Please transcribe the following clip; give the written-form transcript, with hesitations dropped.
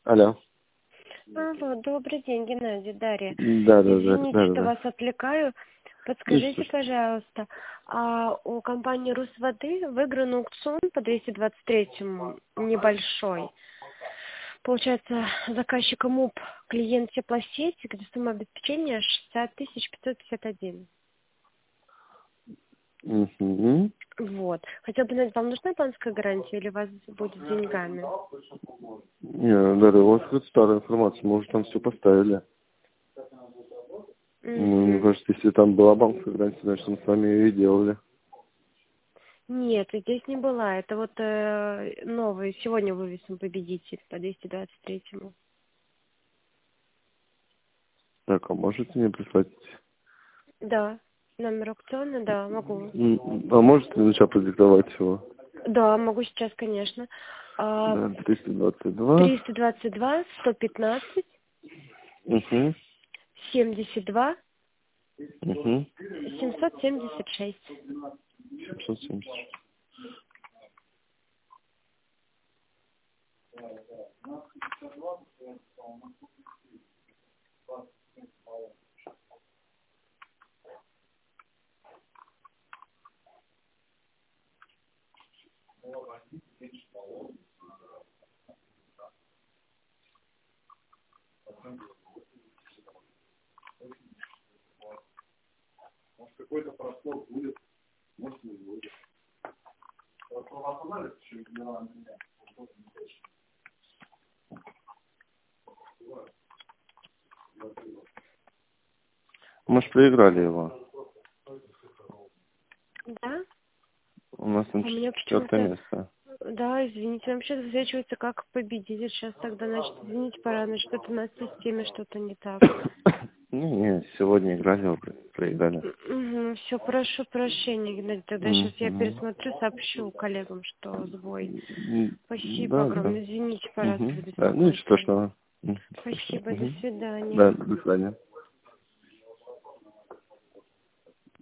Алло. Алло, добрый день, Геннадий, Дарья. Да. Извините, что вас отвлекаю. Подскажите, Слушай. пожалуйста, а у компании «Русводы» выигран аукцион по 223-му, небольшой. Получается, заказчика МУП, клиент теплосети, где сумма обеспечения 60 551. Угу. Вот. Хотела бы знать, вам нужна банковская гарантия или у вас будет с деньгами? Не, Дарья, у вас какая-то старая информация, мы уже там все поставили. Мне кажется, если там была банковская гарантия, значит, мы с вами ее и делали. Нет, здесь не была. Это вот новый, сегодня вывесен победитель по 223-му. Так, а можете мне прислать? Да, номер аукциона, да, могу. А можете сначала продиктовать его? Да, могу сейчас, конечно. Да, 322. 322, 115, Угу. 72, Угу. 776. 770. Мы же проиграли его. Да? У нас там У меня четвертое почему-то... место. Да, извините, вообще засвечивается как победитель. Сейчас тогда, значит, извините, пора, значит, что-то у нас в системе что-то не так. Не, сегодня играли, проиграли. Все, прошу прощения, Геннадий. Тогда сейчас я Мгм. пересмотрю, сообщу коллегам, что сбой. Спасибо Да. огромное. Извините, пожалуйста, за Да, ну ничего беспокойство. страшного. Спасибо, до Мгм. свидания. Да, до свидания.